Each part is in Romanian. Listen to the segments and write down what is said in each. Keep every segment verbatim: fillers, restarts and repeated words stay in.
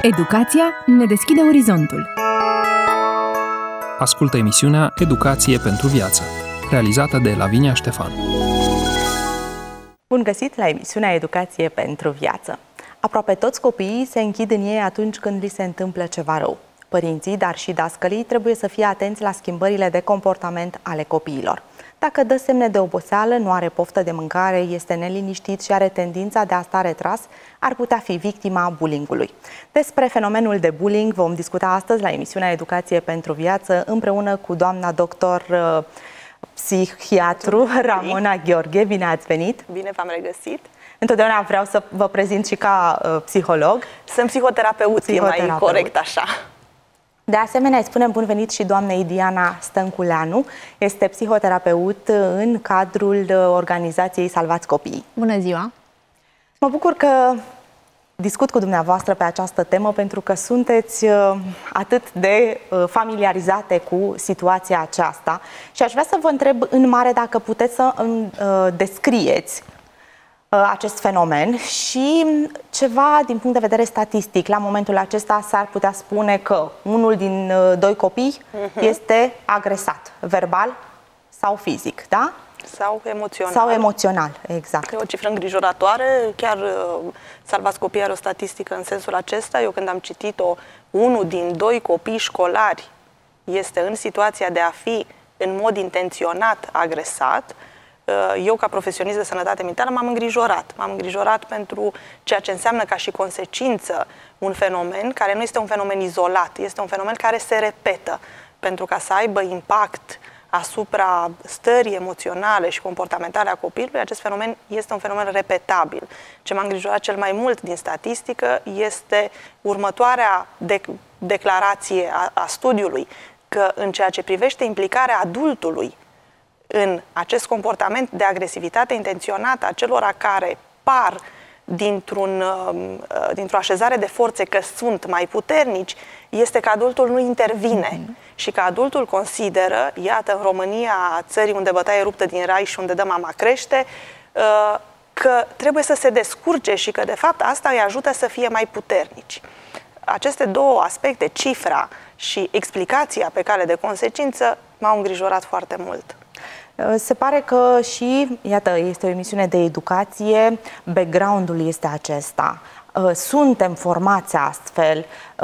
Educația ne deschide orizontul. Ascultă emisiunea Educație pentru viață, realizată de Lavinia Ștefan. Bun găsit la emisiunea Educație pentru viață. Aproape toți copiii se închid în ei atunci când li se întâmplă ceva rău. Părinții, dar și dascălii, trebuie să fie atenți la schimbările de comportament ale copiilor. Dacă dă semne de oboseală, nu are poftă de mâncare, este neliniștit și are tendința de a sta retras, ar putea fi victima bullyingului. Despre fenomenul de bullying vom discuta astăzi la emisiunea Educație pentru viață împreună cu doamna doctor uh, psihiatru Ramona Gheorghe. Bine ați venit! Bine v-am regăsit! Întotdeauna vreau să vă prezint și ca uh, psiholog. Sunt psihoterapeut, psihoterapeut, e mai corect așa. De asemenea, îi spunem bun venit și doamnei Diana Stănculeanu. Este psihoterapeut în cadrul organizației Salvați Copiii. Bună ziua! Mă bucur că discut cu dumneavoastră pe această temă, pentru că sunteți atât de familiarizate cu situația aceasta și aș vrea să vă întreb în mare dacă puteți să îmi descrieți acest fenomen și ceva din punct de vedere statistic. La momentul acesta s-ar putea spune că unul din doi copii uh-huh. este agresat, verbal sau fizic, da? Sau emoțional. Sau emoțional, exact. E o cifră îngrijorătoare. Chiar uh, Salvați Copiii are o statistică în sensul acesta. Eu când am citit-o, unul din doi copii școlari este în situația de a fi în mod intenționat agresat. Eu, ca profesionist de sănătate mentală, m-am îngrijorat. M-am îngrijorat pentru ceea ce înseamnă ca și consecință un fenomen care nu este un fenomen izolat, este un fenomen care se repetă. Pentru ca să aibă impact asupra stării emoționale și comportamentale a copilului, acest fenomen este un fenomen repetabil. Ce m-a îngrijorat cel mai mult din statistică este următoarea de declarație a, a studiului, că în ceea ce privește implicarea adultului în acest comportament de agresivitate intenționată a celor care par dintr-un, dintr-o așezare de forțe că sunt mai puternici, este că adultul nu intervine mm-hmm. și că adultul consideră, iată, în România, țării unde bătaie ruptă din rai și unde dă mama crește, că trebuie să se descurce și că, de fapt, asta îi ajută să fie mai puternici. Aceste două aspecte, cifra și explicația pe cale de consecință, m-au îngrijorat foarte mult. Se pare că și, iată, este o emisiune de educație, background-ul este acesta. Suntem formați astfel.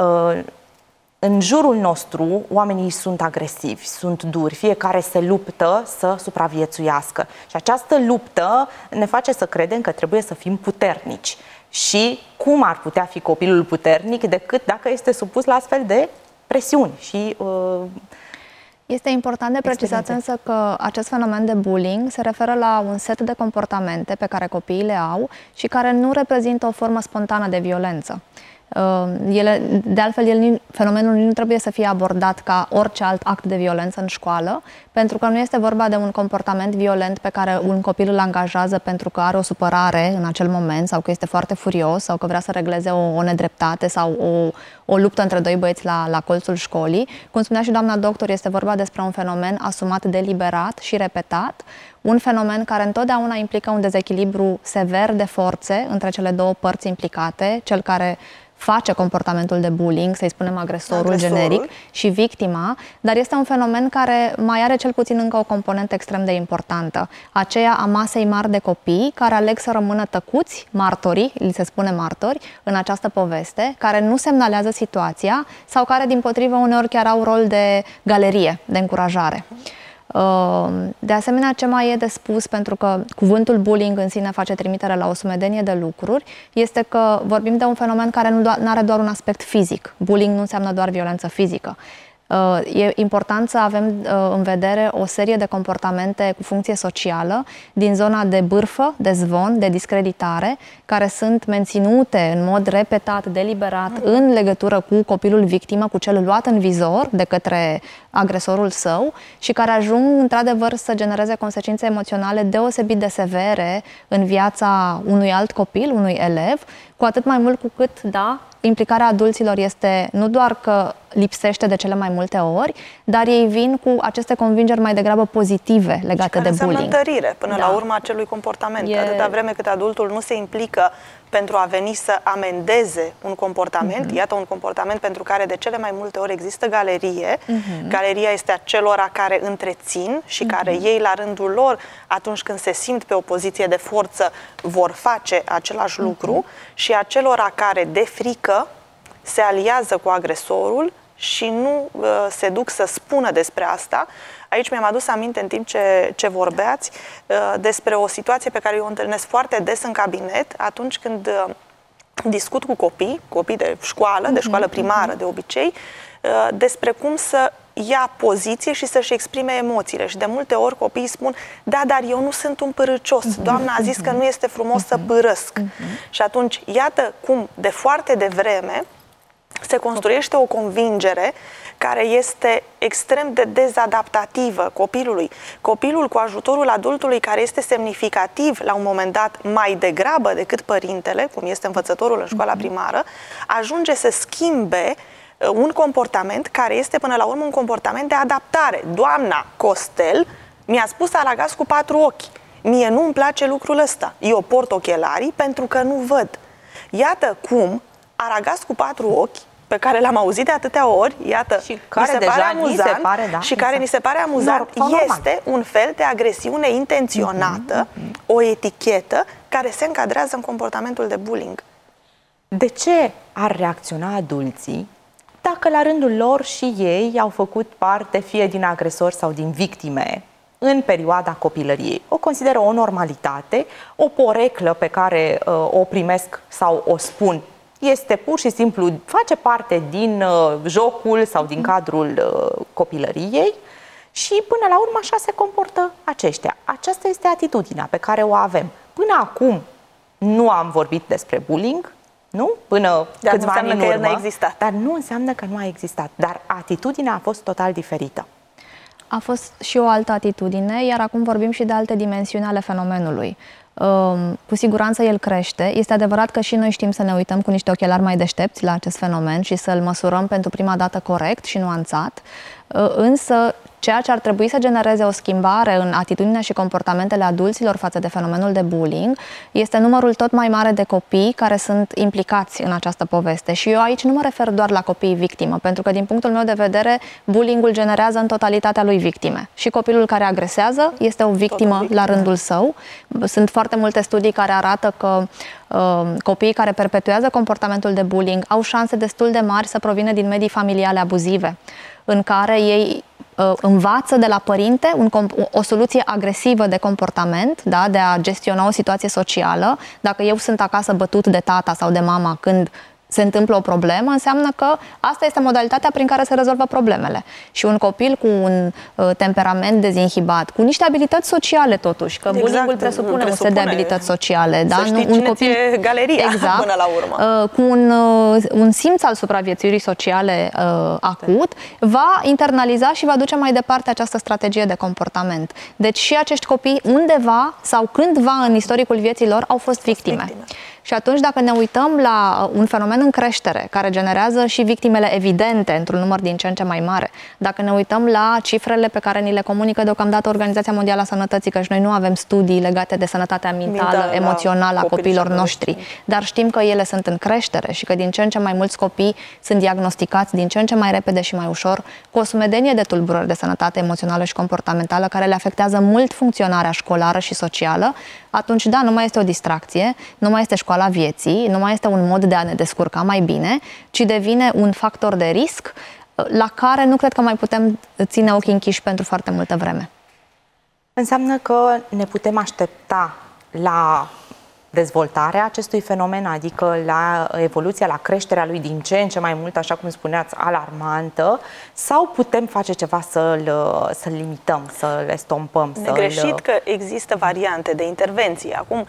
În jurul nostru, oamenii sunt agresivi, sunt duri, fiecare se luptă să supraviețuiască. Și această luptă ne face să credem că trebuie să fim puternici. Și cum ar putea fi copilul puternic decât dacă este supus la astfel de presiuni și uh, Este important de precizat însă că acest fenomen de bullying se referă la un set de comportamente pe care copiii le au și care nu reprezintă o formă spontană de violență. Ele, de altfel, el, fenomenul nu trebuie să fie abordat ca orice alt act de violență în școală, pentru că nu este vorba de un comportament violent pe care un copil îl angajează pentru că are o supărare în acel moment sau că este foarte furios sau că vrea să regleze o, o nedreptate sau o, o luptă între doi băieți la, la colțul școlii. Cum spunea și doamna doctor, este vorba despre un fenomen asumat deliberat și repetat, un fenomen care întotdeauna implică un dezechilibru sever de forțe între cele două părți implicate, cel care face comportamentul de bullying, să-i spunem agresorul, agresorul generic, și victima, dar este un fenomen care mai are cel puțin încă o componentă extrem de importantă, aceea a masei mari de copii care aleg să rămână tăcuți, martorii, li se spune martori, în această poveste, care nu semnalează situația sau care, dimpotrivă, uneori chiar au rol de galerie, de încurajare. De asemenea, ce mai e de spus, pentru că cuvântul bullying în sine face trimitere la o sumedenie de lucruri, este că vorbim de un fenomen care nu are doar un aspect fizic. Bullying nu înseamnă doar violență fizică. E important să avem în vedere o serie de comportamente cu funcție socială din zona de bârfă, de zvon, de discreditare, care sunt menținute în mod repetat, deliberat, în legătură cu copilul victimă, cu cel luat în vizor de către agresorul său și care ajung într-adevăr să genereze consecințe emoționale deosebit de severe în viața unui alt copil, unui elev, cu atât mai mult cu cât, da, implicarea adulților este nu doar că lipsește de cele mai multe ori, dar ei vin cu aceste convingeri mai degrabă pozitive legate de bullying. Și care înseamnă întărire până da. la urma acelui comportament. E... Atâta vreme cât adultul nu se implică pentru a veni să amendeze un comportament. Uh-huh. Iată un comportament pentru care de cele mai multe ori există galerie. Uh-huh. Galeria este acelora care întrețin și uh-huh. care ei la rândul lor, atunci când se simt pe o poziție de forță, vor face același uh-huh. lucru, și acelora care de frică se aliază cu agresorul și nu uh, se duc să spună despre asta. Aici mi-am adus aminte în timp ce, ce vorbeați uh, despre o situație pe care eu o întâlnesc foarte des în cabinet atunci când uh, discut cu copii, copii de școală, de școală primară de obicei, uh, despre cum să ia poziție și să-și exprime emoțiile. Și de multe ori copiii spun: da, dar eu nu sunt un părâcios. Doamna a zis că nu este frumos să părăsc. Și atunci, iată cum de foarte devreme se construiește o convingere care este extrem de dezadaptativă copilului. Copilul, cu ajutorul adultului care este semnificativ la un moment dat mai degrabă decât părintele, cum este învățătorul în școala primară, ajunge să schimbe un comportament care este până la urmă un comportament de adaptare. Doamna Costel mi-a spus aragați cu patru ochi. Mie nu îmi place lucrul ăsta. Eu port ochelarii pentru că nu văd. Iată cum aragați cu patru ochi, pe care l-am auzit de atâtea ori, iată, și care mi se deja pare amuzant, se pare, da, și care exact. ni se pare amuzant, este un fel de agresiune intenționată, mm-hmm. o etichetă care se încadrează în comportamentul de bullying. De ce ar reacționa adulții dacă la rândul lor și ei au făcut parte fie din agresori sau din victime în perioada copilăriei? O consideră o normalitate, o poreclă pe care uh, o primesc sau o spun. Este pur și simplu, face parte din uh, jocul sau din cadrul uh, copilăriei și până la urmă așa se comportă aceștia. Aceasta este atitudinea pe care o avem. Până acum nu am vorbit despre bullying, nu? Până Dar câțiva nu ani în înseamnă că el urmă, n-a existat. dar nu înseamnă că nu a existat. Dar atitudinea a fost total diferită. A fost și o altă atitudine, iar acum vorbim și de alte dimensiuni ale fenomenului. Cu siguranță el crește. Este adevărat că și noi știm să ne uităm cu niște ochelari mai deștepți la acest fenomen și să-l măsurăm pentru prima dată corect și nuanțat, însă ceea ce ar trebui să genereze o schimbare în atitudinea și comportamentele adulților față de fenomenul de bullying este numărul tot mai mare de copii care sunt implicați în această poveste. Și eu aici nu mă refer doar la copiii victimă, pentru că din punctul meu de vedere bullying-ul generează în totalitatea lui victime. Și copilul care agresează este o victimă, victimă la rândul său. Sunt foarte multe studii care arată că uh, copiii care perpetuează comportamentul de bullying au șanse destul de mari să provină din medii familiale abuzive, în care ei uh, învață de la părinte un, o soluție agresivă de comportament, da, de a gestiona o situație socială. Dacă eu sunt acasă bătut de tata sau de mama când se întâmplă o problemă, înseamnă că asta este modalitatea prin care se rezolvă problemele. Și un copil cu un uh, temperament dezinhibat, cu niște abilități sociale totuși, că exact, bullying-ul presupune, presupune un set de abilități sociale. Să da? știi un cine copil ție galeria, exact, până la urmă. Uh, cu un, uh, un simț al supraviețuirii sociale uh, acut, va internaliza și va duce mai departe această strategie de comportament. Deci și acești copii undeva sau cândva în istoricul vieții lor au fost victime. victime. Și atunci, dacă ne uităm la un fenomen în creștere, care generează și victimele evidente într-un număr din ce în ce mai mare, dacă ne uităm la cifrele pe care ni le comunică deocamdată Organizația Mondială a Sănătății, că și noi nu avem studii legate de sănătatea mentală, mentală emoțională a copiilor noștri, dar știm că ele sunt în creștere și că din ce în ce mai mulți copii sunt diagnosticați din ce în ce mai repede și mai ușor cu o sumedenie de tulburări de sănătate emoțională și comportamentală care le afectează mult funcționarea școlară și socială, atunci, da, nu mai este o distracție, nu mai este școala vieții, nu mai este un mod de a ne descurca mai bine, ci devine un factor de risc la care nu cred că mai putem ține ochii închiși pentru foarte multă vreme. Înseamnă că ne putem aștepta la dezvoltarea acestui fenomen, adică la evoluția, la creșterea lui din ce în ce mai mult, așa cum spuneați, alarmantă, sau putem face ceva să-l să limităm, să-l estompăm? Negreșit că există variante de intervenție. Acum,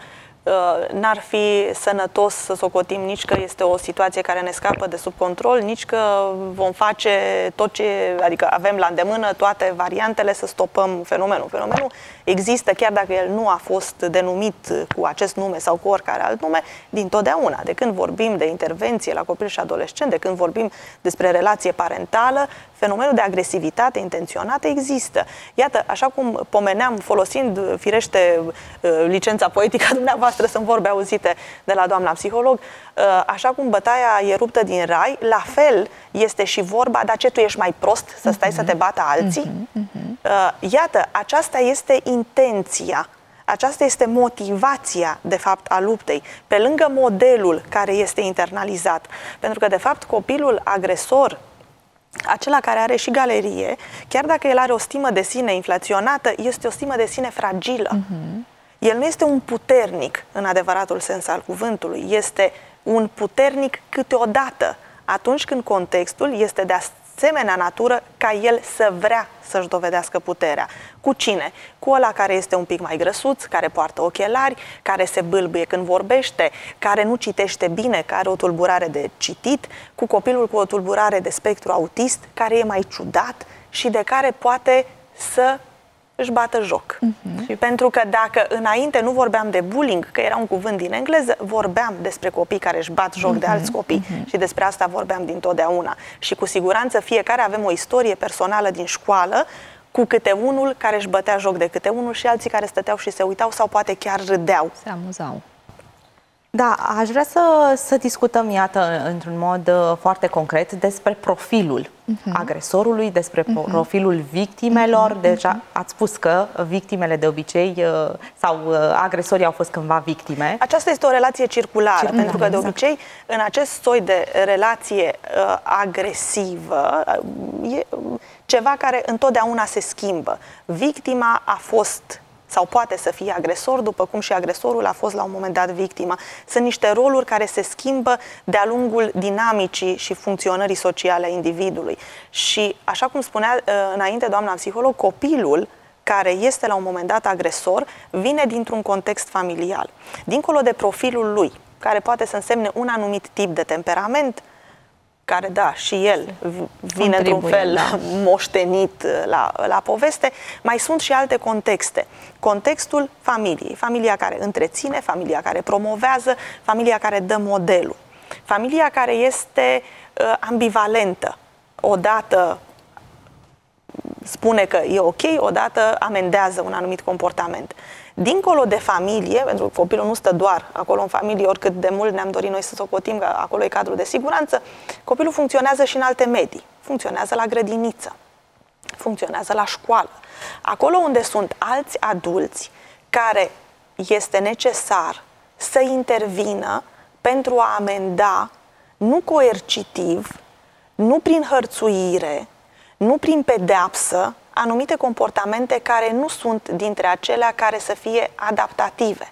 n-ar fi sănătos să socotim nici că este o situație care ne scapă de sub control, nici că vom face tot ce, adică avem la îndemână toate variantele să stopăm fenomenul. Fenomenul există, chiar dacă el nu a fost denumit cu acest nume sau cu oricare alt nume, dintotdeauna. De când vorbim de intervenție la copil și adolescent, de când vorbim despre relație parentală, fenomenul de agresivitate intenționată există. Iată, așa cum pomeneam, folosind firește licența poetică a dumneavoastră, sunt vorbe auzite de la doamna psiholog, așa cum bătaia e ruptă din rai, la fel este și vorba, dar ce, tu ești mai prost să stai uh-huh. să te bată alții? Uh-huh. Uh-huh. Iată, aceasta este intenția, aceasta este motivația, de fapt, a luptei, pe lângă modelul care este internalizat. Pentru că, de fapt, copilul agresor, acela care are și galerie, chiar dacă el are o stimă de sine inflaționată, este o stimă de sine fragilă. Uh-huh. El nu este un puternic în adevăratul sens al cuvântului, este un puternic câteodată, atunci când contextul este de asemenea natură ca el să vrea să-și dovedească puterea. Cu cine? Cu ăla care este un pic mai grăsuț, care poartă ochelari, care se bâlbâie când vorbește, care nu citește bine, care are o tulburare de citit, cu copilul cu o tulburare de spectru autist, care e mai ciudat și de care poate să își bată joc. Uh-huh. Pentru că dacă înainte nu vorbeam de bullying, că era un cuvânt din engleză, vorbeam despre copii care își bat joc uh-huh. de alți copii. Uh-huh. Și despre asta vorbeam dintotdeauna. Și cu siguranță fiecare avem o istorie personală din școală cu câte unul care își bătea joc de câte unul și alții care stăteau și se uitau sau poate chiar râdeau. Se amuzau. Da, aș vrea să, să discutăm, iată, într-un mod uh, foarte concret despre profilul uh-huh. agresorului, despre uh-huh. profilul victimelor. Uh-huh. Deja ați spus că victimele de obicei uh, sau uh, agresorii au fost cândva victime. Aceasta este o relație circulară, circulară pentru că de exact. obicei în acest soi de relație uh, agresivă uh, e ceva care întotdeauna se schimbă. Victima a fost sau poate să fie agresor, după cum și agresorul a fost la un moment dat victimă. Sunt niște roluri care se schimbă de-a lungul dinamicii și funcționării sociale a individului. Și, așa cum spunea înainte doamna psiholog, copilul care este la un moment dat agresor vine dintr-un context familial. Dincolo de profilul lui, care poate să însemne un anumit tip de temperament, care, da, și el vine într-un fel da. moștenit la, la poveste, mai sunt și alte contexte. Contextul familiei, familia care întreține, familia care promovează, familia care dă modelul. Familia care este uh, ambivalentă. Odată spune că e ok, odată amendează un anumit comportament. Dincolo de familie, pentru că copilul nu stă doar acolo în familie, oricât de mult ne-am dorit noi să socotim că acolo e cadrul de siguranță, copilul funcționează și în alte medii. Funcționează la grădiniță, funcționează la școală. Acolo unde sunt alți adulți care este necesar să intervină pentru a amenda, nu coercitiv, nu prin hărțuire, nu prin pedeapsă, anumite comportamente care nu sunt dintre acelea care să fie adaptative.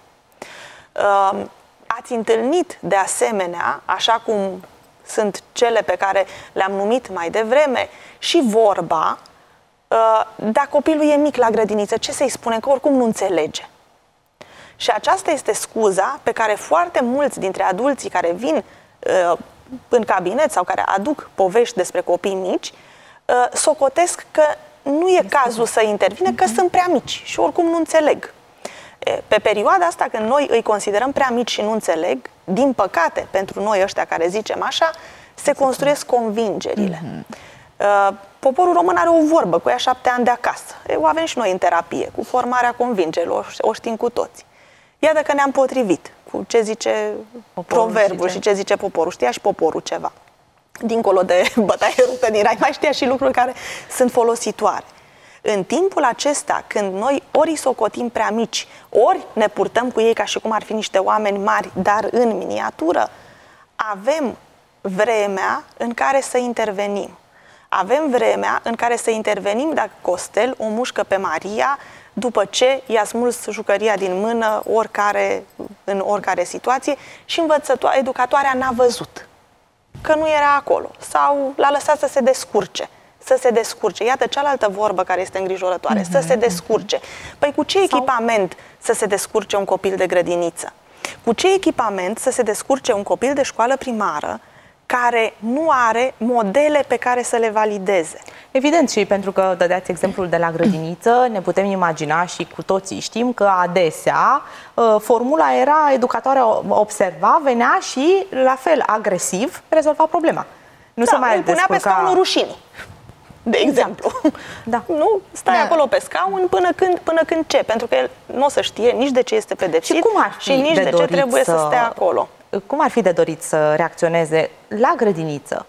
Ați întâlnit de asemenea, așa cum sunt cele pe care le-am numit mai devreme, și vorba, dacă copilul e mic la grădiniță, ce să-i spunem? Că oricum nu înțelege. Și aceasta este scuza pe care foarte mulți dintre adulții care vin în cabinet sau care aduc povești despre copii mici, socotesc că nu e cazul să intervine, că sunt prea mici și oricum nu înțeleg. Pe perioada asta, când noi îi considerăm prea mici și nu înțeleg, din păcate, pentru noi ăștia care zicem așa, se construiesc convingerile. Poporul român are o vorbă, cu ea șapte ani de acasă. O avem și noi în terapie, cu formarea convingerilor, o știm cu toți. Iată că ne-am potrivit cu ce zice poporul proverbul și ce zice poporul. Știa și poporul ceva. Dincolo de bătaie ruptă din rai, mai știa și lucruri care sunt folositoare. În timpul acesta, când noi ori îi socotim prea mici, ori ne purtăm cu ei ca și cum ar fi niște oameni mari, dar în miniatură, avem vremea în care să intervenim. Avem vremea în care să intervenim dacă Costel o mușcă pe Maria după ce i-a smuls jucăria din mână oricare, în oricare situație și învățătoarea, educatoarea n-a văzut că nu era acolo sau l-a lăsat să se descurce. Să se descurce. Iată cealaltă vorbă care este îngrijorătoare. Mm-hmm. Să se descurce. Păi cu ce echipament sau... să se descurce un copil de grădiniță? Cu ce echipament să se descurce un copil de școală primară care nu are modele pe care să le valideze. Evident, și pentru că dădeați exemplul de la grădiniță, ne putem imagina și cu toții știm că adesea formula era educatoarea observa, venea și la fel agresiv rezolva problema. Nu da, se mai îl punea descurca... pe scaunul rușinii, de exemplu. Da. Nu? Stai da. acolo pe scaun până când, până când ce? Pentru că el nu o să știe nici de ce este pedepsit și, cum ar fi și nici de, de ce trebuie să... să stea acolo. Cum ar fi de dorit să reacționeze la grădiniță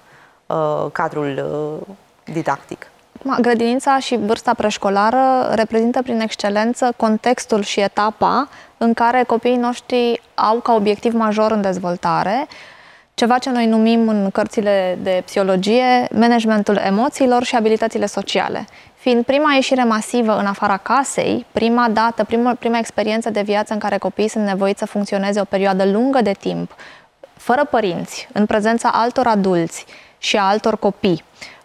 cadrul didactic? Grădinița și vârsta preșcolară reprezintă prin excelență contextul și etapa în care copiii noștri au ca obiectiv major în dezvoltare ceva ce noi numim în cărțile de psihologie managementul emoțiilor și abilitățile sociale. Fiind prima ieșire masivă în afara casei, prima dată, prima, prima experiență de viață în care copiii sunt nevoiți să funcționeze o perioadă lungă de timp, fără părinți, în prezența altor adulți și a altor copii,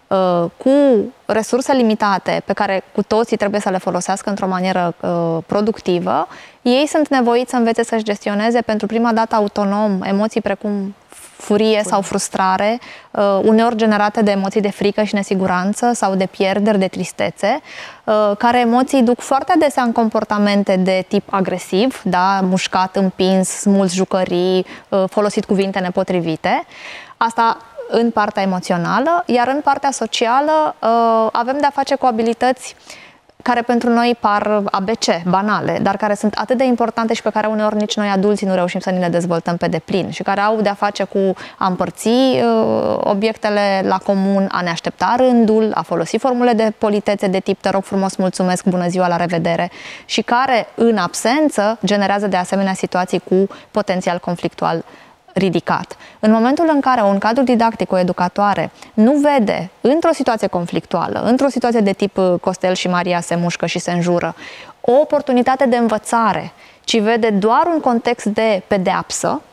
cu resurse limitate pe care cu toții trebuie să le folosească într-o manieră productivă, ei sunt nevoiți să învețe să-și gestioneze pentru prima dată autonom emoții precum furie sau frustrare, uneori generate de emoții de frică și nesiguranță sau de pierderi, de tristețe, care emoții duc foarte adesea în comportamente de tip agresiv, da? Mușcat, împins, smuls jucării, folosit cuvinte nepotrivite. Asta în partea emoțională, iar în partea socială avem de-a face cu abilități care pentru noi par A B C, banale, dar care sunt atât de importante și pe care uneori nici noi adulții nu reușim să ni le dezvoltăm pe deplin și care au de-a face cu a împărți uh, obiectele la comun, a ne aștepta rândul, a folosi formule de politețe de tip te rog frumos, mulțumesc, bună ziua, la revedere și care în absență generează de asemenea situații cu potențial conflictual ridicat. În momentul în care un cadru didactic, o educatoare, nu vede într-o situație conflictuală, într-o situație de tip Costel și Maria se mușcă și se înjură, o oportunitate de învățare, ci vede doar un context de pedeapsă,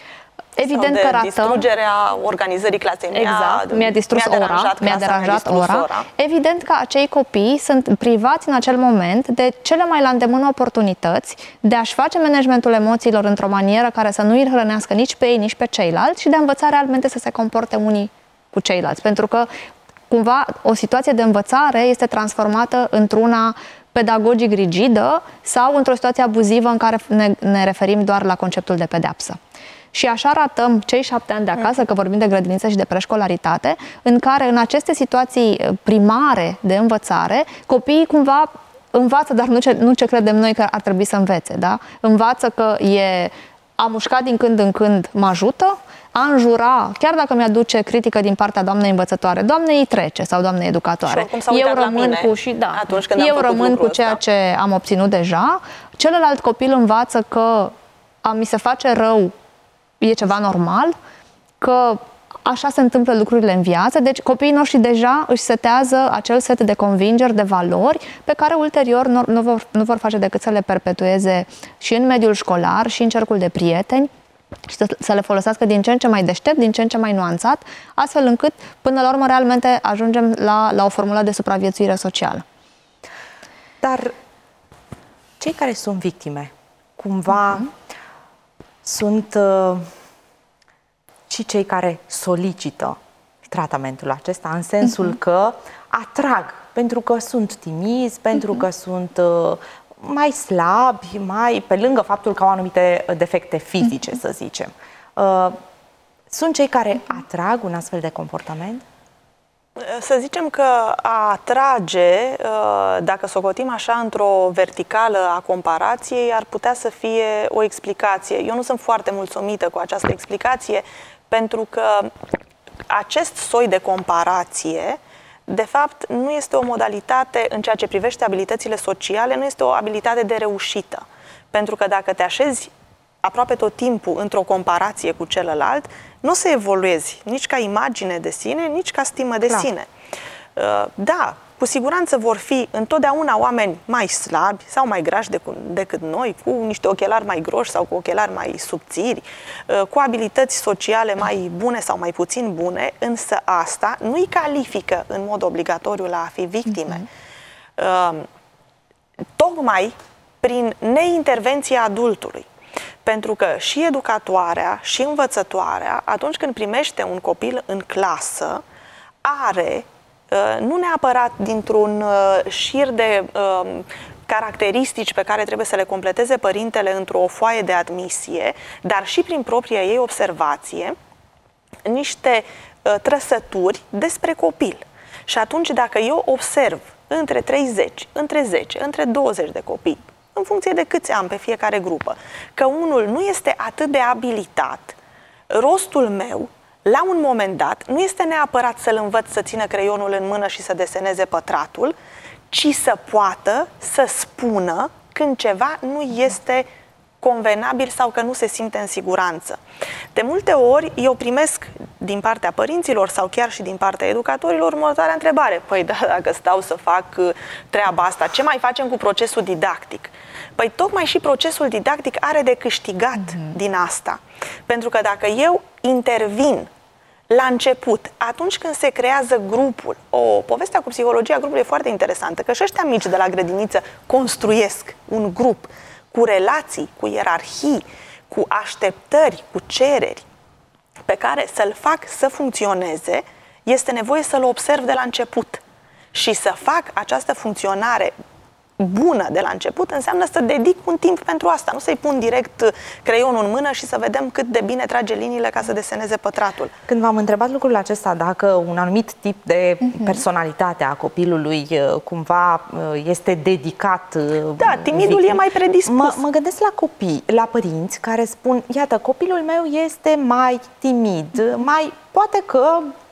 evident de că ratăm... distrugerea organizării clasei. Exact, mi-a distrus mi-a ora, mi-a deranjat ora. ora. Evident că acei copii sunt privați în acel moment de cele mai la îndemână oportunități de a-și face managementul emoțiilor într-o manieră care să nu îi hrănească nici pe ei, nici pe ceilalți și de a învăța realmente să se comporte unii cu ceilalți. Pentru că, cumva, o situație de învățare este transformată într-una pedagogic rigidă sau într-o situație abuzivă în care ne, ne referim doar la conceptul de pedeapsă. Și așa ratăm cei șapte ani de acasă, că vorbim de grădiniță și de preșcolaritate, în care în aceste situații primare de învățare, copiii cumva învață, dar nu ce, nu ce credem noi că ar trebui să învețe, da? Învață că e a mușca din când în când mă ajută, a înjura, chiar dacă mi-aduce critică din partea doamnei învățătoare, doamnei îi trece sau doamnei educatoare. Eu rămân cu și da. Atunci când eu rămân cu ceea ăsta. ce am obținut deja. Celălalt copil învață că a mi se face rău e ceva normal, că așa se întâmplă lucrurile în viață, deci copiii noștri deja își setează acel set de convingeri, de valori, pe care ulterior nu, nu, vor, nu vor face decât să le perpetueze și în mediul școlar, și în cercul de prieteni, și să, să le folosească din ce în ce mai deștept, din ce în ce mai nuanțat, astfel încât, până la urmă, realmente ajungem la, la o formulă de supraviețuire socială. Dar cei care sunt victime, cumva... Uh-huh. Sunt uh, și cei care solicită tratamentul acesta, în sensul uh-huh. că atrag, pentru că sunt timizi, pentru uh-huh. că sunt uh, mai slabi, mai pe lângă faptul că au anumite defecte fizice, uh-huh. să zicem. Uh, sunt cei care atrag un astfel de comportament? Să zicem că a atrage, dacă socotim așa într-o verticală a comparației, ar putea să fie o explicație. Eu nu sunt foarte mulțumită cu această explicație, pentru că acest soi de comparație, de fapt, nu este o modalitate în ceea ce privește abilitățile sociale, nu este o abilitate de reușită. Pentru că dacă te așezi aproape tot timpul într-o comparație cu celălalt, nu o să evoluezi nici ca imagine de sine, nici ca stimă de Clar. sine. Da, cu siguranță vor fi întotdeauna oameni mai slabi sau mai grași decât noi, cu niște ochelari mai groși sau cu ochelari mai subțiri, cu abilități sociale mai bune sau mai puțin bune, însă asta nu îi califică în mod obligatoriu la a fi victime. Mm-hmm. Tocmai prin neintervenția adultului. Pentru că și educatoarea și învățătoarea, atunci când primește un copil în clasă, are, nu neapărat dintr-un șir de caracteristici pe care trebuie să le completeze părintele într-o foaie de admisie, dar și prin propria ei observație, niște trăsături despre copil. Și atunci, dacă eu observ între treizeci, între zece, între douăzeci de copii, în funcție de câți am pe fiecare grupă, că unul nu este atât de abilitat, rostul meu, la un moment dat, nu este neapărat să-l învăț să țină creionul în mână și să deseneze pătratul, ci să poată să spună când ceva nu este convenabil sau că nu se simte în siguranță. De multe ori eu primesc din partea părinților sau chiar și din partea educatorilor următoarea întrebare. Păi da, dacă stau să fac treaba asta, ce mai facem cu procesul didactic? Păi tocmai și procesul didactic are de câștigat mm-hmm. din asta. Pentru că dacă eu intervin la început, atunci când se creează grupul, o povestea cu psihologia grupului e foarte interesantă, că și ăștia mici de la grădiniță construiesc un grup cu relații, cu ierarhii, cu așteptări, cu cereri, pe care să-l fac să funcționeze, este nevoie să-l observ de la început. Și să fac această funcționare bună de la început înseamnă să dedic un timp pentru asta, nu să-i pun direct creionul în mână și să vedem cât de bine trage liniile ca să deseneze pătratul. Când v-am întrebat lucrul acesta, dacă un anumit tip de personalitate a copilului cumva este dedicat... Da, timidul victim, e mai predispus. Mă, mă gândesc la copii, la părinți care spun, iată, copilul meu este mai timid, mai poate că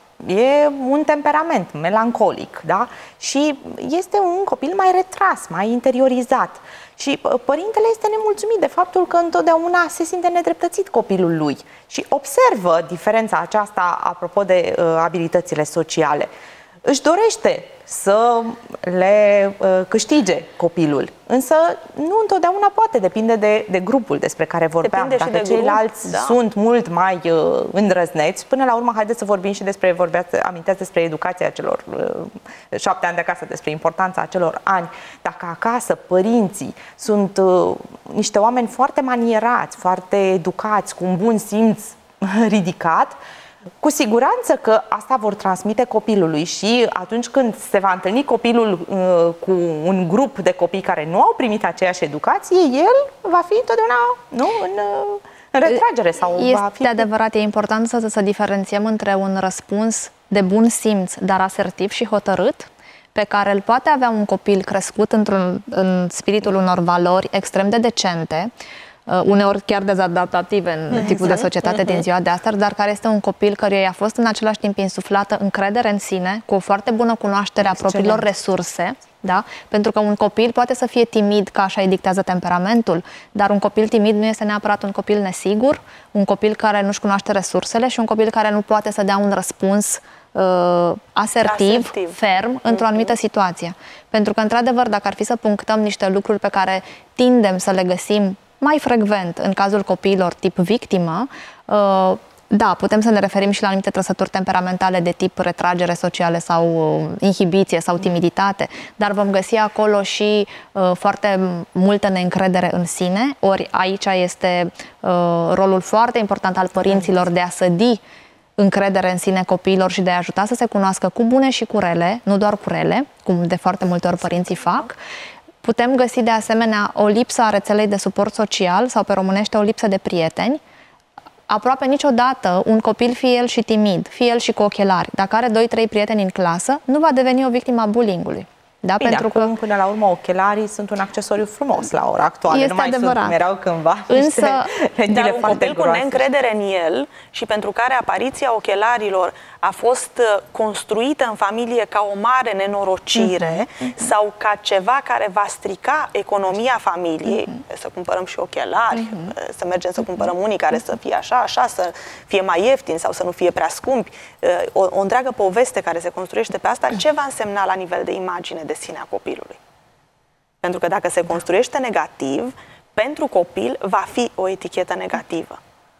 e un temperament melancolic, da? Și este un copil mai retras, mai interiorizat. Și părintele este nemulțumit de faptul că întotdeauna se simte nedreptățit copilul lui și observă diferența aceasta apropo de uh, abilitățile sociale. Își dorește să le uh, câștige copilul, însă nu întotdeauna poate, depinde de, de grupul despre care vorbeam. Depinde Dacă ceilalți grup, da. sunt mult mai uh, îndrăzneți, până la urmă haideți să vorbim și despre, vorbeați, aminteați despre educația celor uh, șapte ani de acasă, despre importanța acelor ani. Dacă acasă părinții sunt uh, niște oameni foarte manierați, foarte educați, cu un bun simț ridicat, cu siguranță că asta vor transmite copilului și atunci când se va întâlni copilul uh, cu un grup de copii care nu au primit aceeași educație, el va fi întotdeauna nu, în, uh, în retragere. Sau este va fi... adevărat, e important să, să diferențiem între un răspuns de bun simț, dar asertiv și hotărât, pe care îl poate avea un copil crescut într-un, în spiritul unor valori extrem de decente, Uh, uneori chiar dezadaptative în exact. tipul de societate din ziua de astăzi, dar care este un copil căruia i-a fost în același timp insuflată încredere în sine, cu o foarte bună cunoaștere a Excelent. propriilor resurse, da? Pentru că un copil poate să fie timid, că așa îi dictează temperamentul, dar un copil timid nu este neapărat un copil nesigur, un copil care nu-și cunoaște resursele și un copil care nu poate să dea un răspuns uh, asertiv, asertiv, ferm, mm-hmm. într-o anumită situație. Pentru că, într-adevăr, dacă ar fi să punctăm niște lucruri pe care tindem să le găsim mai frecvent în cazul copiilor tip victimă, da, putem să ne referim și la anumite trăsături temperamentale de tip retragere socială sau inhibiție sau timiditate, dar vom găsi acolo și foarte multă neîncredere în sine, ori aici este rolul foarte important al părinților de a sădi încredere în sine copiilor și de a ajuta să se cunoască cu bune și cu rele, nu doar cu rele, cum de foarte multe ori părinții fac. Putem găsi de asemenea o lipsă a rețelei de suport social sau pe românește o lipsă de prieteni. Aproape niciodată un copil, fie el și timid, fie el și cu ochelari, dacă are doi trei prieteni în clasă, nu va deveni o victimă a bullying-ului. Da? Bine, pentru acum, că până la urmă, ochelarii sunt un accesoriu frumos la ora actuală. Este nu mai adevărat. sunt cum erau cândva. Însă, dar un copil cu neîncredere în el și pentru care apariția ochelarilor a fost construită în familie ca o mare nenorocire mm-hmm. sau ca ceva care va strica economia familiei, mm-hmm. să cumpărăm și ochelari, mm-hmm. să mergem să cumpărăm unii care să fie așa, așa, să fie mai ieftini sau să nu fie prea scumpi, o, o întreagă poveste care se construiește pe asta, ce va însemna la nivel de imagine de sine a copilului? Pentru că dacă se construiește negativ, pentru copil va fi o etichetă negativă.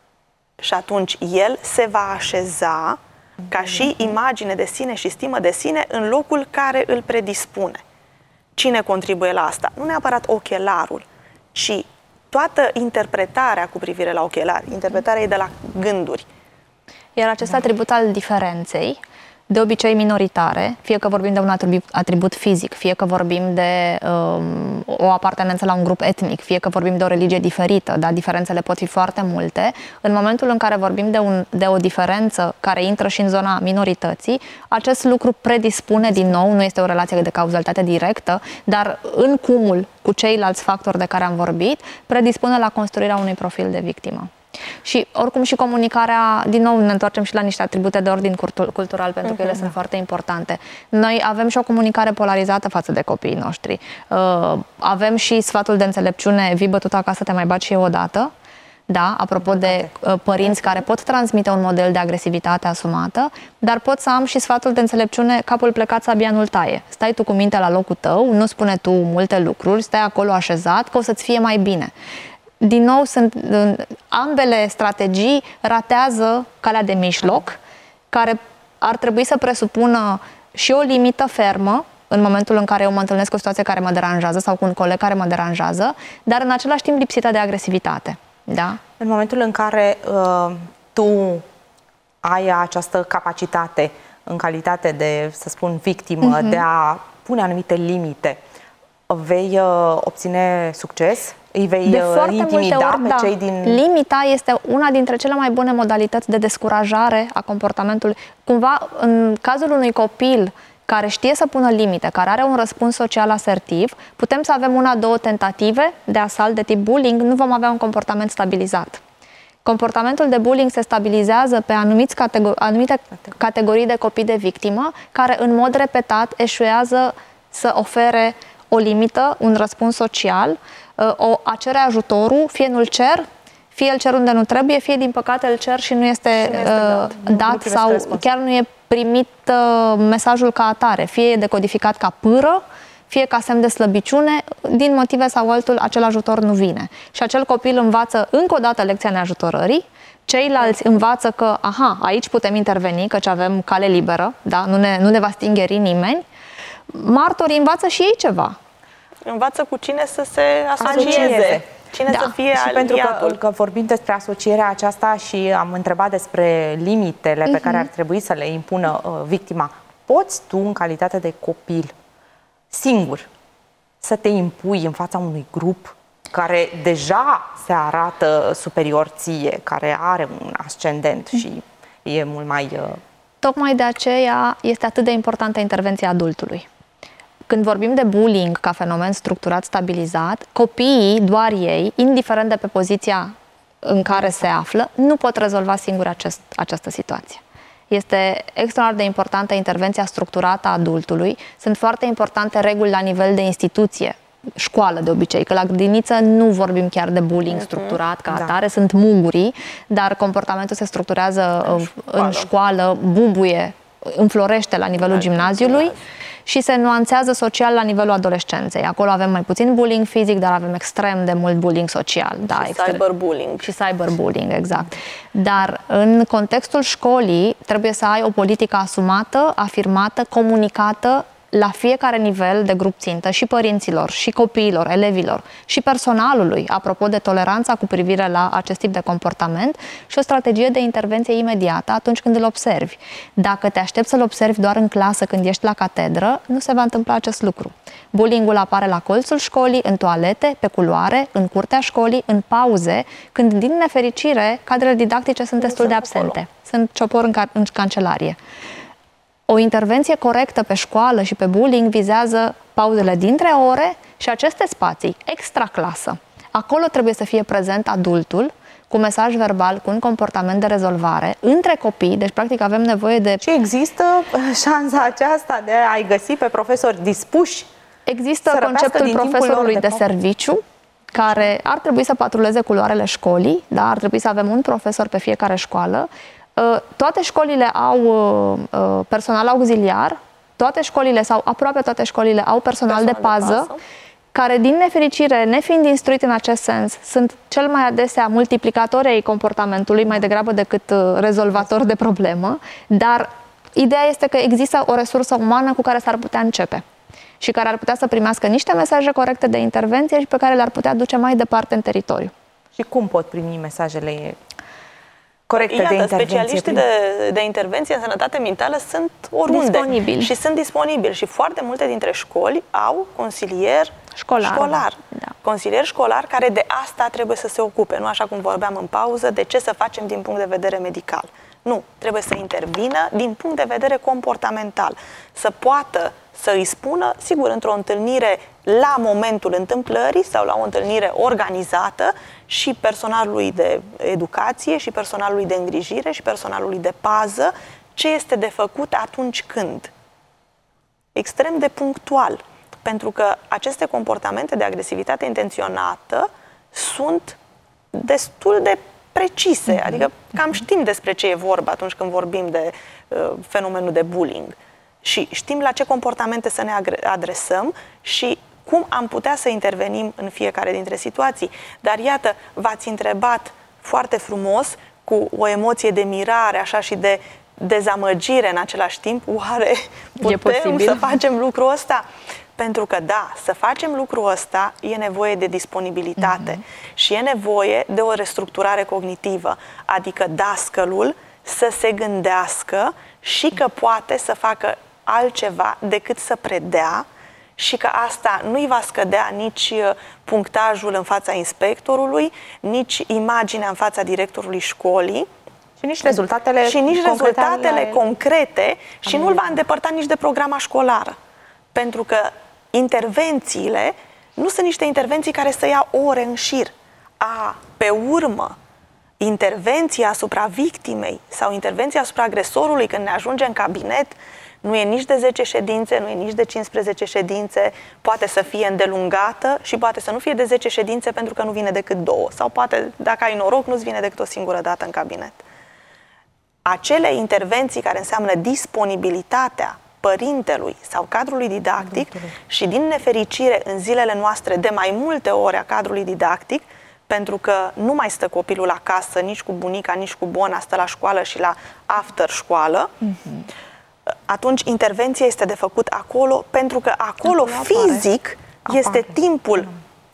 Și atunci el se va așeza ca și imagine de sine și stimă de sine în locul care îl predispune. Cine contribuie la asta? Nu neapărat ochelarul, ci toată interpretarea cu privire la ochelari, interpretarea e de la gânduri. Iar acest atribut al diferenței, de obicei minoritare, fie că vorbim de un atribut, atribut fizic, fie că vorbim de um, o apartenență la un grup etnic, fie că vorbim de o religie diferită, dar diferențele pot fi foarte multe, în momentul în care vorbim de, un, de o diferență care intră și în zona minorității, acest lucru predispune, din nou, nu este o relație de cauzalitate directă, dar în cumul cu ceilalți factori de care am vorbit, predispune la construirea unui profil de victimă. Și oricum și comunicarea, din nou ne întoarcem și la niște atribute de ordin cultural, pentru că ele sunt foarte importante. Noi avem și o comunicare polarizată față de copiii noștri. Uh, avem și sfatul de înțelepciune, vii bătut acasă, te mai bat și eu odată. Da, apropo de uh, părinți care pot transmite un model de agresivitate asumată, dar pot să am și sfatul de înțelepciune, capul plecat, sabia nu-l taie. Stai tu cu mintea la locul tău, nu spune tu multe lucruri, stai acolo așezat, că o să-ți fie mai bine. Din nou, sunt, ambele strategii ratează calea de mijloc, care ar trebui să presupună și o limită fermă în momentul în care eu mă întâlnesc cu o situație care mă deranjează sau cu un coleg care mă deranjează, dar în același timp lipsită de agresivitate. Da? În momentul în care uh, tu ai această capacitate în calitate de, să spun, victimă, uh-huh. de a pune anumite limite, vei uh, obține succes? Îi vei de foarte intimida multe ori, pe da. cei din... Limita este una dintre cele mai bune modalități de descurajare a comportamentului. Cumva, în cazul unui copil care știe să pună limite, care are un răspuns social asertiv, putem să avem una, două tentative de asalt de tip bullying, nu vom avea un comportament stabilizat. Comportamentul de bullying se stabilizează pe anumiți categori, anumite categorii de copii de victimă, care în mod repetat eșuează să ofere o limită, un răspuns social, o, a cere ajutorul, fie nu-l cer, fie îl cer unde nu trebuie, fie din păcate îl cer și nu este, și nu este dat, uh, dat sau răspuns. Chiar nu e primit uh, mesajul ca atare, fie e decodificat ca pâră, fie ca semn de slăbiciune, din motive sau altul acel ajutor nu vine. Și acel copil învață încă o dată lecția neajutorării, ceilalți învață că, aha, aici putem interveni, căci avem cale liberă, da? nu, ne, nu ne va stingeri nimeni. Martorii învață și ei ceva. Învață cu cine să se asocieze. asocieze. Cine da. să fie și pentru că, că vorbim despre asocierea aceasta și am întrebat despre limitele uh-huh. pe care ar trebui să le impună uh, victima, poți tu, în calitate de copil, singur, să te impui în fața unui grup care deja se arată superior ție, care are un ascendent uh-huh. și e mult mai... Uh... Tocmai de aceea este atât de importantă intervenția adultului. Când vorbim de bullying ca fenomen structurat, stabilizat, copiii, doar ei, indiferent de pe poziția în care se află, nu pot rezolva singuri acest, această situație. Este extraordinar de importantă intervenția structurată a adultului. Sunt foarte importante reguli la nivel de instituție, școală de obicei, că la grădiniță nu vorbim chiar de bullying uh-huh. structurat ca atare, da. Sunt mungurii, dar comportamentul se structurează în școală, în școală bubuie, înflorește la nivelul gimnaziului și se nuanțează social la nivelul adolescenței. Acolo avem mai puțin bullying fizic, dar avem extrem de mult bullying social. Da, și cyberbullying. Și cyberbullying, exact. Dar în contextul școlii trebuie să ai o politică asumată, afirmată, comunicată la fiecare nivel de grup țintă, și părinților, și copiilor, elevilor, și personalului, apropo de toleranța cu privire la acest tip de comportament, și o strategie de intervenție imediată atunci când îl observi. Dacă te aștepți să-l observi doar în clasă când ești la catedră, nu se va întâmpla acest lucru. Bullying-ul apare la colțul școlii, în toalete, pe culoare, în curtea școlii, în pauze, când, din nefericire, cadrele didactice sunt destul de absente. Sunt ciopor în, în cancelarie. O intervenție corectă pe școală și pe bullying vizează pauzele dintre ore și aceste spații, extra-clasă. Acolo trebuie să fie prezent adultul cu mesaj verbal, cu un comportament de rezolvare între copii, deci practic avem nevoie de... Și există șansa aceasta de a-i găsi pe profesori dispuși? Există conceptul profesorului de, de serviciu, care ar trebui să patruleze culoarele școlii, da? Ar trebui să avem un profesor pe fiecare școală. Toate școlile au personal auxiliar, toate școlile sau aproape toate școlile au personal, personal de, pază, de pază, care, din nefericire, nefiind instruit în acest sens, sunt cel mai adesea multiplicatori ai comportamentului, mai degrabă decât rezolvatori de problemă, dar ideea este că există o resursă umană cu care s-ar putea începe. și care ar putea să primească niște mesaje corecte de intervenție și pe care le-ar putea duce mai departe în teritoriu. Și cum pot primi mesajele corecte Iată, de intervenție? Specialiștii de, de intervenție în sănătate mentală sunt oriunde disponibili. și sunt disponibili și foarte multe dintre școli au consilier școlar, școlar. Da. Consilier școlar care de asta trebuie să se ocupe, nu așa cum vorbeam în pauză, de ce să facem din punct de vedere medical. Nu, trebuie să intervină din punct de vedere comportamental, să poată să îi spună, sigur, într-o întâlnire la momentul întâmplării sau la o întâlnire organizată, și personalului de educație, și personalului de îngrijire, și personalului de pază, ce este de făcut atunci când. Extrem de punctual, pentru că aceste comportamente de agresivitate intenționată sunt destul de precise, mm-hmm. adică cam știm despre ce e vorba atunci când vorbim de uh, fenomenul de bullying și știm la ce comportamente să ne adresăm și cum am putea să intervenim în fiecare dintre situații. Dar iată, v-ați întrebat foarte frumos, cu o emoție de mirare așa și de dezamăgire în același timp, oare putem să facem lucrul ăsta? Pentru că da, să facem lucrul ăsta e nevoie de disponibilitate mm-hmm. și e nevoie de o restructurare cognitivă, adică dascălul să se gândească și că poate să facă altceva decât să predea și că asta nu îi va scădea nici punctajul în fața inspectorului, nici imaginea în fața directorului școlii, și nici rezultatele și nici concrete, rezultatele ale... concrete și nu îl va îndepărta nici de programa școlară. Pentru că intervențiile nu sunt niște intervenții care să ia ore în șir. A, pe urmă, intervenția asupra victimei sau intervenția asupra agresorului când ne ajunge în cabinet nu e nici de zece ședințe, nu e nici de cincisprezece ședințe, poate să fie îndelungată și poate să nu fie de zece ședințe pentru că nu vine decât două. Sau poate, dacă ai noroc, nu-ți vine decât o singură dată în cabinet. Acele intervenții care înseamnă disponibilitatea părintelui sau cadrului didactic și din nefericire în zilele noastre de mai multe ore a cadrului didactic, pentru că nu mai stă copilul acasă, nici cu bunica, nici cu bona, stă la școală și la after școală, uh-huh. atunci intervenția este de făcut acolo, pentru că acolo, acolo fizic apare. este apare. timpul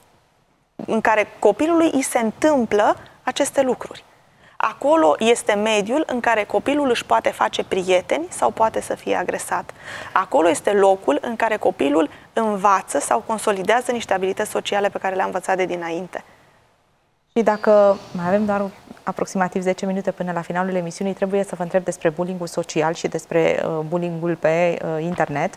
în care copilului îi se întâmplă aceste lucruri. Acolo este mediul în care copilul își poate face prieteni sau poate să fie agresat. Acolo este locul în care copilul învață sau consolidează niște abilități sociale pe care le-a învățat de dinainte. Și dacă mai avem doar aproximativ zece minute până la finalul emisiunii, trebuie să vă întreb despre bullying-ul social și despre uh, bullying-ul pe uh, internet.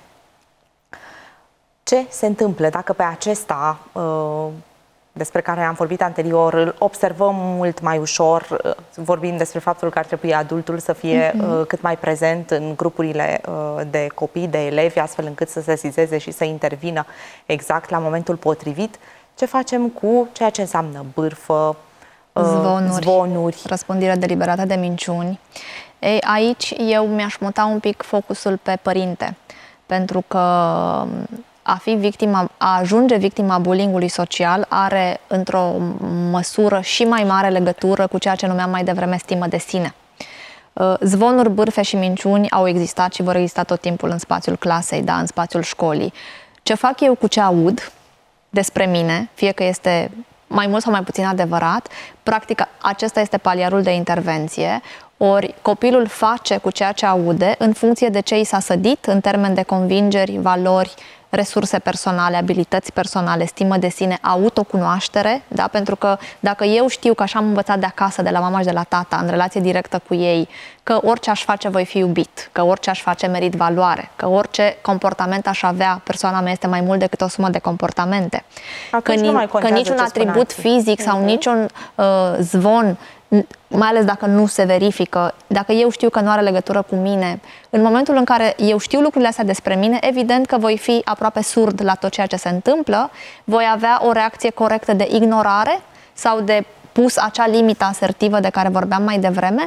Ce se întâmplă dacă pe acesta, uh, despre care am vorbit anterior, îl observăm mult mai ușor, uh, vorbim despre faptul că ar trebui adultul să fie uh, cât mai prezent în grupurile uh, de copii, de elevi, astfel încât să se sesizeze și să intervină exact la momentul potrivit. Ce facem cu ceea ce înseamnă bârfă, zvonuri, zvonuri. răspândire deliberată de minciuni? Ei, aici eu mi-aș muta un pic focusul pe părinte, pentru că a fi victima, a ajunge victima bullying-ului social are într-o măsură și mai mare legătură cu ceea ce numeam mai devreme stimă de sine. Zvonuri, bârfe și minciuni au existat și vor exista tot timpul în spațiul clasei, da, în spațiul școlii. Ce fac eu cu ce aud despre mine, fie că este mai mult sau mai puțin adevărat, practic acesta este paliarul de intervenție, ori copilul face cu ceea ce aude în funcție de ce i s-a sădit în termen de convingeri, valori, resurse personale, abilități personale, stimă de sine, autocunoaștere, da? Pentru că dacă eu știu că așa am învățat de acasă, de la mama și de la tata, în relație directă cu ei, că orice aș face voi fi iubit, că orice aș face merit valoare, că orice comportament aș avea, persoana mea este mai mult decât o sumă de comportamente, că, ni, că niciun atribut fizic sau uh-huh. niciun uh, zvon, mai ales dacă nu se verifică, dacă eu știu că nu are legătură cu mine, în momentul în care eu știu lucrurile astea despre mine, evident că voi fi aproape surd la tot ceea ce se întâmplă, voi avea o reacție corectă de ignorare sau de pus acea limită asertivă de care vorbeam mai devreme,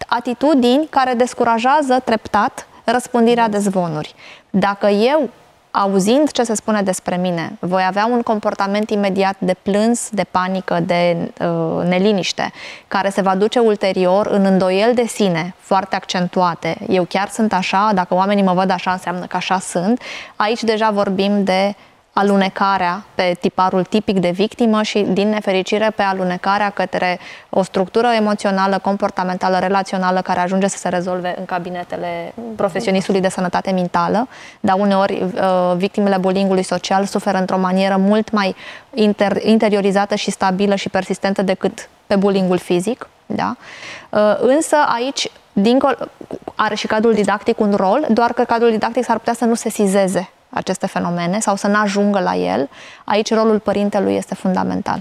atitudini care descurajează treptat răspândirea de zvonuri. Dacă eu auzind ce se spune despre mine, voi avea un comportament imediat de plâns, de panică, de uh, neliniște, care se va duce ulterior în îndoieli de sine foarte accentuate. Eu chiar sunt așa, dacă oamenii mă văd așa, înseamnă că așa sunt. Aici deja vorbim de alunecarea pe tiparul tipic de victimă și, din nefericire, pe alunecarea către o structură emoțională, comportamentală, relațională care ajunge să se rezolve în cabinetele profesionistului de sănătate mentală. Dar uneori victimele bullyingului social suferă într-o manieră mult mai inter- interiorizată și stabilă și persistentă decât pe bullyingul fizic. Da? Însă aici, dincolo, are și cadrul didactic un rol, doar că cadrul didactic s-ar putea să nu sesizeze aceste fenomene sau să n-ajungă la el. Aici rolul părintelui este fundamental.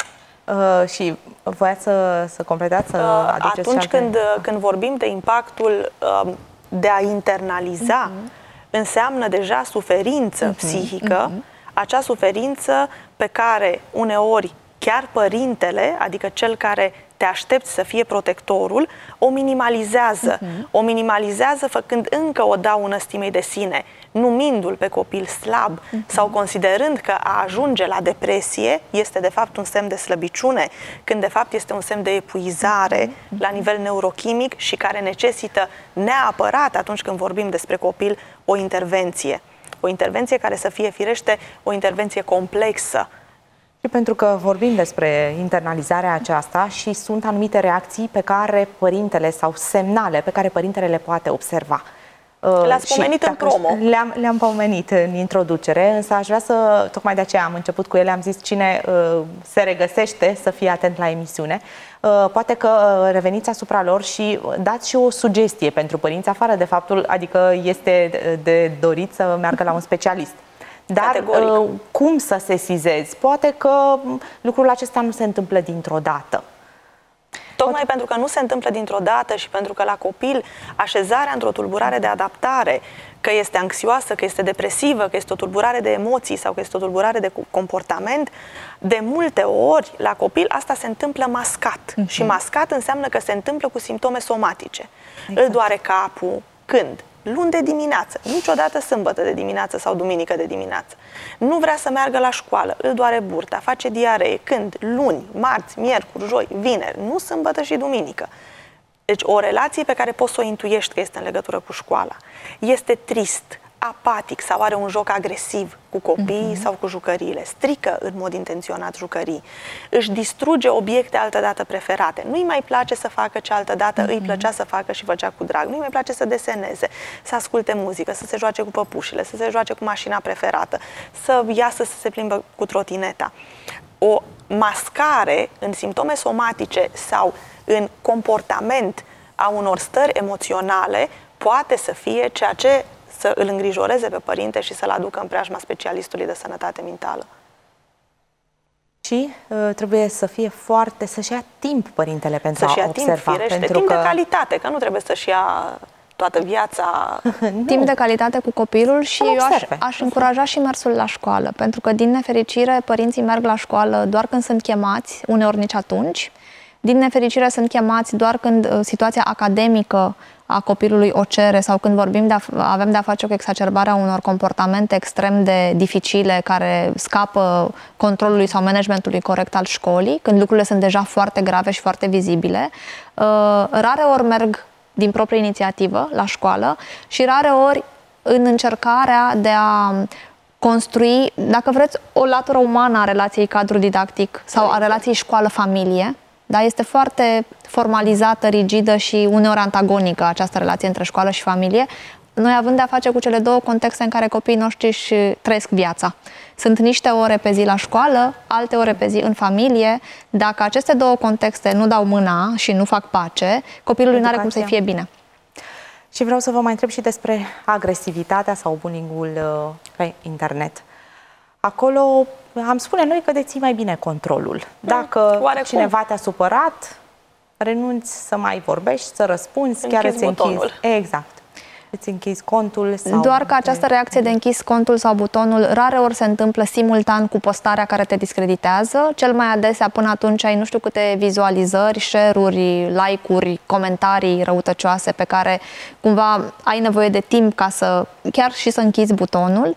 Uh, și voiați să, să completați, să uh, aduceți Atunci alte... când, când vorbim de impactul uh, de a internaliza, uh-huh. înseamnă deja suferință uh-huh. psihică, uh-huh. acea suferință pe care uneori chiar părintele, adică cel care te aștepți să fie protectorul, o minimalizează. Uh-huh. O minimalizează făcând încă o daună stimei de sine, numindu-l pe copil slab uh-huh. sau considerând că a ajunge la depresie este de fapt un semn de slăbiciune, când de fapt este un semn de epuizare uh-huh. la nivel neurochimic și care necesită neapărat, atunci când vorbim despre copil, o intervenție. O intervenție care să fie, firește, o intervenție complexă. Și pentru că vorbim despre internalizarea aceasta și sunt anumite reacții pe care părintele sau semnale pe care părintele le poate observa. Le-ați pomenit în promo. Le-am, le-am pomenit în introducere, însă aș vrea să, tocmai de aceea am început cu ele, am zis cine uh, se regăsește să fie atent la emisiune. Uh, poate că reveniți asupra lor și dați și o sugestie pentru părinți, afară de faptul, adică este de dorit să meargă la un specialist. Dar Categoric. cum să sesizezi? Poate că lucrul acesta nu se întâmplă dintr-o dată. Tocmai Poate... pentru că nu se întâmplă dintr-o dată și pentru că la copil așezarea într-o tulburare de adaptare, că este anxioasă, că este depresivă, că este o tulburare de emoții sau că este o tulburare de comportament, de multe ori la copil asta se întâmplă mascat. Uh-huh. Și mascat înseamnă că se întâmplă cu simptome somatice. Exact. Îl doare capul. Când? Luni de dimineață, niciodată sâmbătă de dimineață sau duminică de dimineață. Nu vrea să meargă la școală, îl doare burta, face diaree. Când? Luni, marți, miercuri, joi, vineri, nu sâmbătă și duminică. Deci o relație pe care poți să o intuiești că este în legătură cu școala. Este trist, apatic sau are un joc agresiv cu copiii uh-huh. sau cu jucăriile, strică în mod intenționat jucării, își distruge obiecte altădată preferate, nu-i mai place să facă ce altădată uh-huh. îi plăcea să facă și făcea cu drag, nu-i mai place să deseneze, să asculte muzică, să se joace cu păpușile, să se joace cu mașina preferată, să iasă să se plimbă cu trotineta. O mascare în simptome somatice sau în comportament a unor stări emoționale poate să fie ceea ce să îl îngrijoreze pe părinte și să-l aducă în preajma specialistului de sănătate mentală. Și uh, trebuie să fie foarte, să-și ia timp părintele pentru să-și a ia observa. Timp, firește, pentru timp că... de calitate, că nu trebuie să-și ia toată viața. Timp de calitate cu copilul și eu aș, aș încuraja și mersul la școală, pentru că, din nefericire, părinții merg la școală doar când sunt chemați, uneori nici atunci. Din nefericire sunt chemați doar când uh, situația academică a copilului o cere sau când vorbim de a, avem de a face cu exacerbarea unor comportamente extrem de dificile care scapă controlului sau managementului corect al școlii, când lucrurile sunt deja foarte grave și foarte vizibile. Uh, rare ori merg din proprie inițiativă la școală și rare ori în încercarea de a construi, dacă vreți, o latură umană a relației cadru didactic sau a relației școală-familie. Da, este foarte formalizată, rigidă și uneori antagonică această relație între școală și familie, noi având de-a face cu cele două contexte în care copiii noștri își trăiesc viața. Sunt niște ore pe zi la școală, alte ore pe zi în familie. Dacă aceste două contexte nu dau mâna și nu fac pace, copilul nu are cum să-i fie bine. Și vreau să vă mai întreb și despre agresivitatea sau bullying-ul pe internet. Acolo am spune noi că deții mai bine controlul. Dacă Oarecum. cineva te-a supărat, renunți să mai vorbești, să răspunzi, chiar îți închizi. Exact. Îți închizi contul sau... Doar că această reacție de închis contul sau butonul rare ori se întâmplă simultan cu postarea care te discreditează. Cel mai adesea până atunci ai nu știu câte vizualizări, share-uri, like-uri, comentarii răutăcioase pe care cumva ai nevoie de timp ca să chiar și să închizi butonul.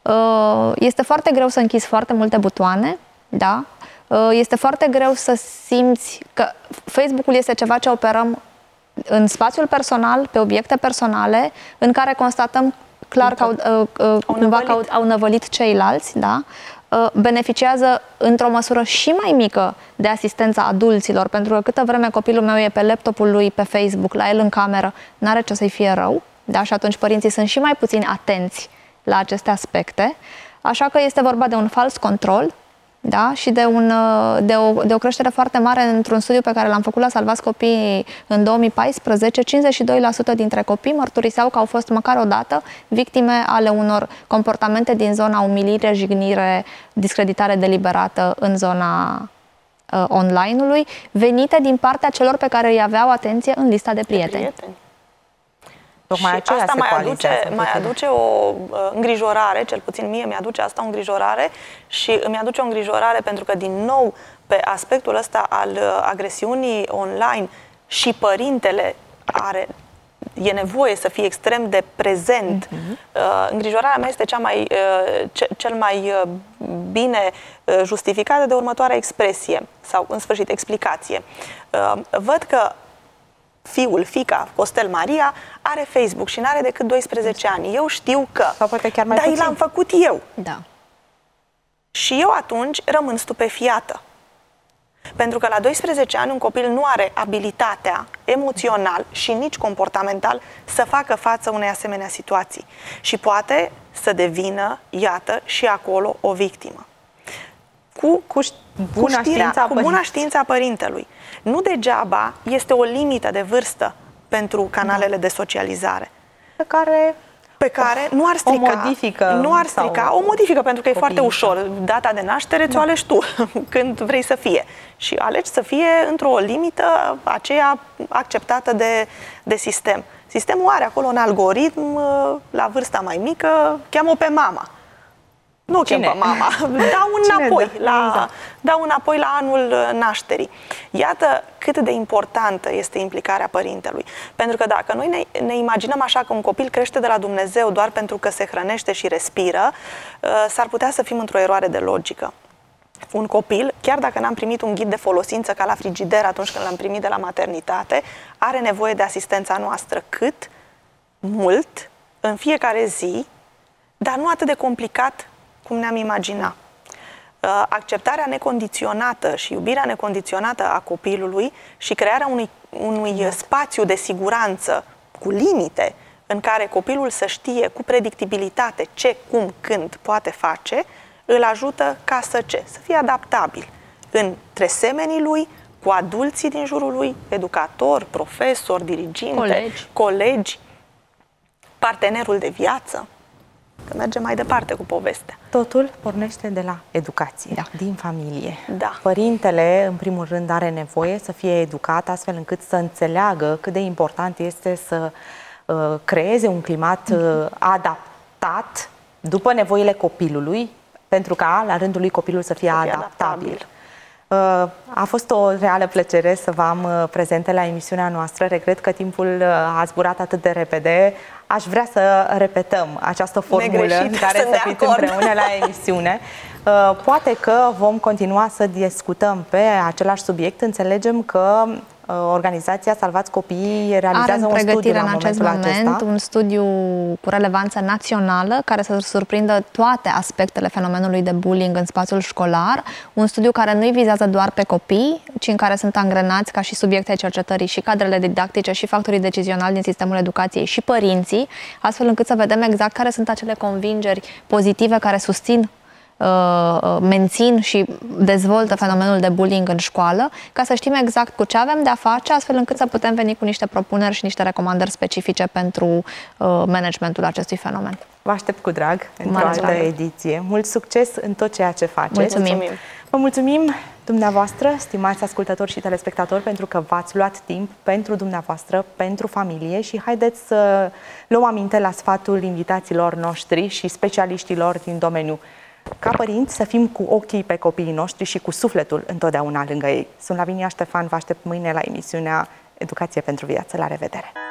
Este foarte greu să închizi foarte multe butoane, da? Este foarte greu să simți că Facebook-ul este ceva ce operăm în spațiul personal, pe obiecte personale, în care constatăm clar că au, cumva că au, au năvălit ceilalți, da? Beneficiază într-o măsură și mai mică de asistența adulților, pentru că câtă vreme copilul meu e pe laptopul lui, pe Facebook, la el în cameră, n-are ce să-i fie rău, da? Și atunci părinții sunt și mai puțin atenți la aceste aspecte, așa că este vorba de un fals control, da? Și de, un, de, o, de o creștere foarte mare. Într-un studiu pe care l-am făcut la Salvați Copiii în două mii paisprezece, cincizeci și doi la sută dintre copii mărturiseau că au fost măcar o dată victime ale unor comportamente din zona umilire, jignire, discreditare deliberată în zona uh, online-ului, venite din partea celor pe care îi aveau atenție în lista de prieteni. De prieteni. Tocmai și asta mai aduce, mai aduce o uh, îngrijorare, cel puțin mie mi-aduce asta o îngrijorare și îmi aduce o îngrijorare pentru că, din nou, pe aspectul ăsta al uh, agresiunii online și părintele are, e nevoie să fie extrem de prezent. Uh-huh. Uh, îngrijorarea mea este cea mai, uh, ce, cel mai uh, bine uh, justificată de următoarea expresie sau, în sfârșit, explicație. Uh, văd că fiul, fiica, Costel Maria, are Facebook și n-are decât doisprezece ani. Eu știu că, sau poate chiar mai dar puțin. l-am făcut eu. Da. Și eu atunci rămân stupefiată. Pentru că la doisprezece ani un copil nu are abilitatea emoțional și nici comportamental să facă față unei asemenea situații. Și poate să devină, iată, și acolo o victimă. Cu, cu, buna, cu, știrea, știința cu buna știința părintelui. Nu degeaba este o limită de vârstă pentru canalele da. de socializare. Pe care, pe care nu ar strica. O modifică. Nu ar strica. O modifică pentru că copiii. E foarte ușor. Data de naștere da. ți-o alegi tu când vrei să fie. Și alegi să fie într-o limită aceea acceptată de, de sistem. Sistemul are acolo un algoritm, la vârsta mai mică, cheamă-o pe mama. Nu chem pe mama, dau înapoi, la, dau înapoi la anul nașterii. Iată cât de importantă este implicarea părintelui. Pentru că dacă noi ne, ne imaginăm așa că un copil crește de la Dumnezeu doar pentru că se hrănește și respiră, s-ar putea să fim într-o eroare de logică. Un copil, chiar dacă n-am primit un ghid de folosință ca la frigider atunci când l-am primit de la maternitate, are nevoie de asistența noastră cât, mult, în fiecare zi, dar nu atât de complicat cum ne-am imaginat. Acceptarea necondiționată și iubirea necondiționată a copilului și crearea unui, unui spațiu de siguranță cu limite în care copilul să știe cu predictibilitate ce, cum, când poate face, îl ajută ca să ce? Să fie adaptabil între semenii lui, cu adulții din jurul lui, educatori, profesori, diriginte, colegi, colegi partenerul de viață. Că mergem mai departe cu povestea. Totul pornește de la educație, da. din familie. Da. Părintele, în primul rând, are nevoie să fie educat astfel încât să înțeleagă cât de important este să uh, creeze un climat uh, adaptat după nevoile copilului, pentru ca, la rândul lui, copilul să fie, să fie adaptabil. adaptabil. A fost o reală plăcere să vă am prezente la emisiunea noastră. Regret că timpul a zburat atât de repede. Aș vrea să repetăm această formulă în care să fiți împreună la emisiune. Poate că vom continua să discutăm pe același subiect. Înțelegem că organizația Salvați Copiii realizează un studiu la în acest moment, acesta. un studiu cu relevanță națională care să surprindă toate aspectele fenomenului de bullying în spațiul școlar, un studiu care nu-i vizează doar pe copii, ci în care sunt angrenați ca și subiecte ai cercetării și cadrele didactice și factorii decizionali din sistemul educației și părinții, astfel încât să vedem exact care sunt acele convingeri pozitive care susțin, mențin și dezvoltă fenomenul de bullying în școală, ca să știm exact cu ce avem de-a face, astfel încât să putem veni cu niște propuneri și niște recomandări specifice pentru managementul acestui fenomen. Vă aștept cu drag într-o altă ediție. Mult succes în tot ceea ce faceți. Mulțumim! Vă mulțumim dumneavoastră, stimați ascultători și telespectatori, pentru că v-ați luat timp pentru dumneavoastră, pentru familie și haideți să luăm aminte la sfatul invitaților noștri și specialiștilor din domeniu. Ca părinți, să fim cu ochii pe copiii noștri și cu sufletul întotdeauna lângă ei. Sunt Lavinia Ștefan, vă aștept mâine la emisiunea Educație pentru Viață. La revedere!